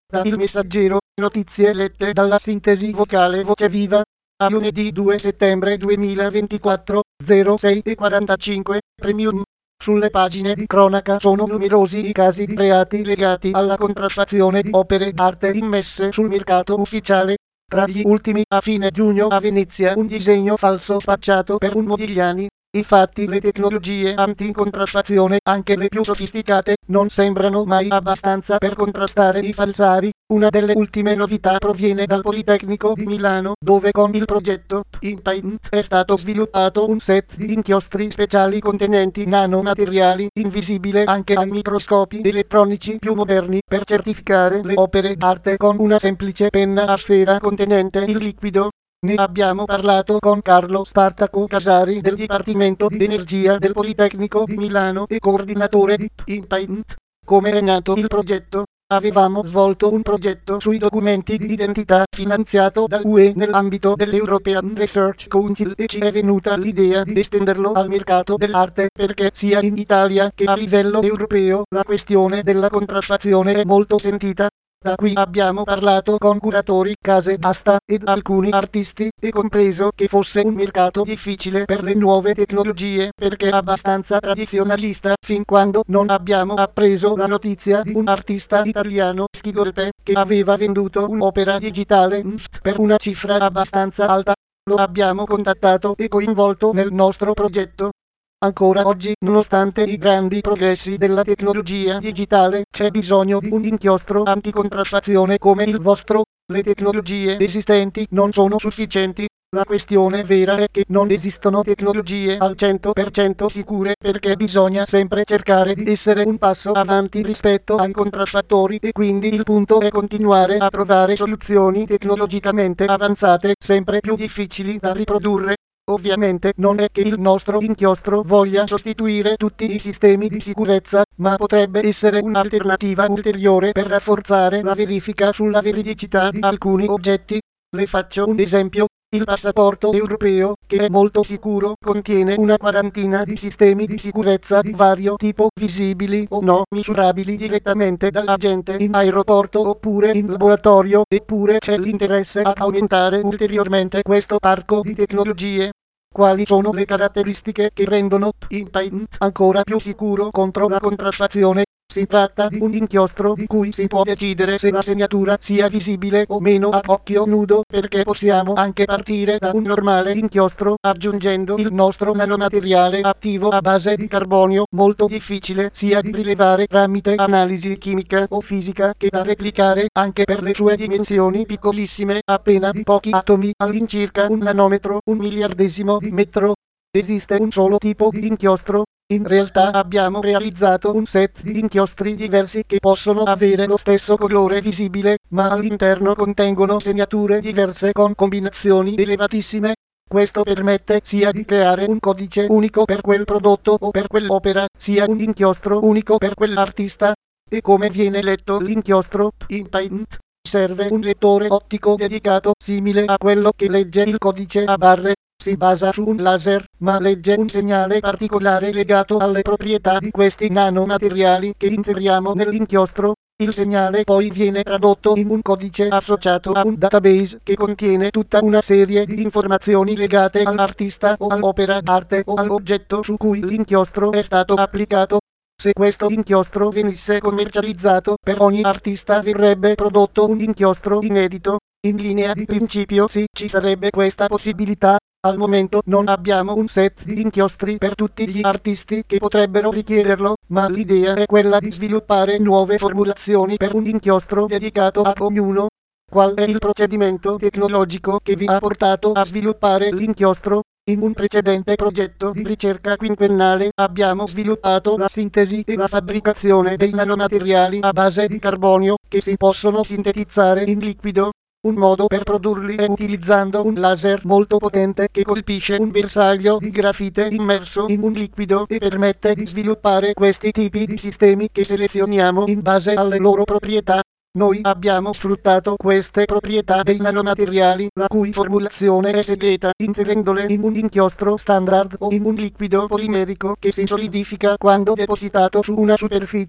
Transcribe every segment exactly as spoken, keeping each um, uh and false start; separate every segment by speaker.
Speaker 1: Da Il Messaggero, notizie lette dalla sintesi vocale Voce Viva. A lunedì due settembre duemilaventiquattro, zero sei e quarantacinque, Premium. Sulle pagine di cronaca sono numerosi i casi di reati legati alla contraffazione di opere d'arte immesse sul mercato ufficiale. Tra gli ultimi, a fine giugno a Venezia un disegno falso spacciato per un Modigliani. Infatti le tecnologie anti-contraffazione, anche le più sofisticate, non sembrano mai abbastanza per contrastare i falsari. Una delle ultime novità proviene dal Politecnico di Milano, dove con il progetto InPaint è stato sviluppato un set di inchiostri speciali contenenti nanomateriali, invisibile anche ai microscopi elettronici più moderni, per certificare le opere d'arte con una semplice penna a sfera contenente il liquido. Ne abbiamo parlato con Carlo Spartaco Casari del Dipartimento di Energia del Politecnico di Milano e coordinatore di InPaint. Come è nato il progetto? Avevamo svolto un progetto sui documenti di identità finanziato dall'U E nell'ambito dell'European Research Council e ci è venuta l'idea di estenderlo al mercato dell'arte perché sia in Italia che a livello europeo la questione della contraffazione è molto sentita. Da qui abbiamo parlato con curatori, case d'asta ed alcuni artisti e compreso che fosse un mercato difficile per le nuove tecnologie perché abbastanza tradizionalista fin quando non abbiamo appreso la notizia di un artista italiano, Schigolpe, che aveva venduto un'opera digitale N F T per una cifra abbastanza alta. Lo abbiamo contattato e coinvolto nel nostro progetto. Ancora oggi, nonostante i grandi progressi della tecnologia digitale, c'è bisogno di un inchiostro anticontraffazione come il vostro. Le tecnologie esistenti non sono sufficienti. La questione vera è che non esistono tecnologie al cento per cento sicure perché bisogna sempre cercare di essere un passo avanti rispetto ai contraffattori e quindi il punto è continuare a trovare soluzioni tecnologicamente avanzate sempre più difficili da riprodurre. Ovviamente non è che il nostro inchiostro voglia sostituire tutti i sistemi di sicurezza, ma potrebbe essere un'alternativa ulteriore per rafforzare la verifica sulla veridicità di alcuni oggetti. Le faccio un esempio. Il passaporto europeo, che è molto sicuro, contiene una quarantina di sistemi di sicurezza di vario tipo, visibili o no, misurabili direttamente dall'agente in aeroporto oppure in laboratorio, eppure c'è l'interesse ad aumentare ulteriormente questo parco di tecnologie. Quali sono le caratteristiche che rendono InPaint ancora più sicuro contro la contraffazione? Si tratta di un inchiostro di cui si può decidere se la segnatura sia visibile o meno a occhio nudo, perché possiamo anche partire da un normale inchiostro aggiungendo il nostro nanomateriale attivo a base di carbonio, molto difficile sia di rilevare tramite analisi chimica o fisica che da replicare anche per le sue dimensioni piccolissime, appena di pochi atomi, all'incirca un nanometro, un miliardesimo di metro. Esiste un solo tipo di inchiostro. In realtà abbiamo realizzato un set di inchiostri diversi che possono avere lo stesso colore visibile, ma all'interno contengono segnature diverse con combinazioni elevatissime. Questo permette sia di creare un codice unico per quel prodotto o per quell'opera, sia un inchiostro unico per quell'artista. E come viene letto l'inchiostro InPaint? Serve un lettore ottico dedicato simile a quello che legge il codice a barre. Si basa su un laser, ma legge un segnale particolare legato alle proprietà di questi nanomateriali che inseriamo nell'inchiostro. Il segnale poi viene tradotto in un codice associato a un database che contiene tutta una serie di informazioni legate all'artista o all'opera d'arte o all'oggetto su cui l'inchiostro è stato applicato. Se questo inchiostro venisse commercializzato, per ogni artista verrebbe prodotto un inchiostro inedito. In linea di principio sì, ci sarebbe questa possibilità. Al momento non abbiamo un set di inchiostri per tutti gli artisti che potrebbero richiederlo, ma l'idea è quella di sviluppare nuove formulazioni per un inchiostro dedicato a ognuno. Qual è il procedimento tecnologico che vi ha portato a sviluppare l'inchiostro? In un precedente progetto di ricerca quinquennale abbiamo sviluppato la sintesi e la fabbricazione dei nanomateriali a base di carbonio che si possono sintetizzare in liquido. Un modo per produrli è utilizzando un laser molto potente che colpisce un bersaglio di grafite immerso in un liquido e permette di sviluppare questi tipi di sistemi che selezioniamo in base alle loro proprietà. Noi abbiamo sfruttato queste proprietà dei nanomateriali, la cui formulazione è segreta, inserendole in un inchiostro standard o in un liquido polimerico che si solidifica quando depositato su una superficie.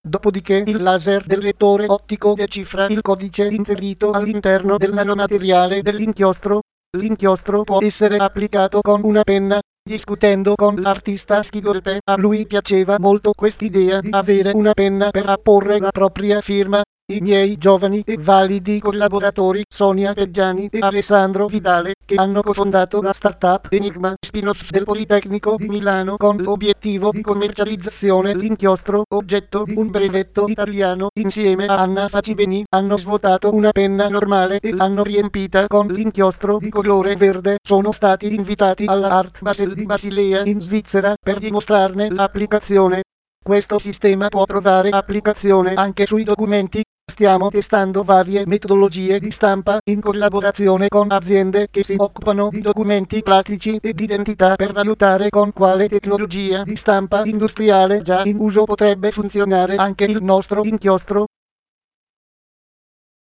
Speaker 1: Dopodiché il laser del lettore ottico decifra il codice inserito all'interno del nanomateriale dell'inchiostro. L'inchiostro può essere applicato con una penna. Discutendo con l'artista Schigolpe, a lui piaceva molto quest'idea di avere una penna per apporre la propria firma. I miei giovani e validi collaboratori Sonia Peggiani e Alessandro Vidale, che hanno cofondato la startup Enigma, spin-off del Politecnico di Milano con l'obiettivo di commercializzazione l'inchiostro, oggetto di un brevetto italiano, insieme a Anna Facibeni, hanno svuotato una penna normale e l'hanno riempita con l'inchiostro di colore verde. Sono stati invitati alla Art Basel di Basilea in Svizzera per dimostrarne l'applicazione. Questo sistema può trovare applicazione anche sui documenti. Stiamo testando varie metodologie di stampa in collaborazione con aziende che si occupano di documenti plastici ed identità per valutare con quale tecnologia di stampa industriale già in uso potrebbe funzionare anche il nostro inchiostro.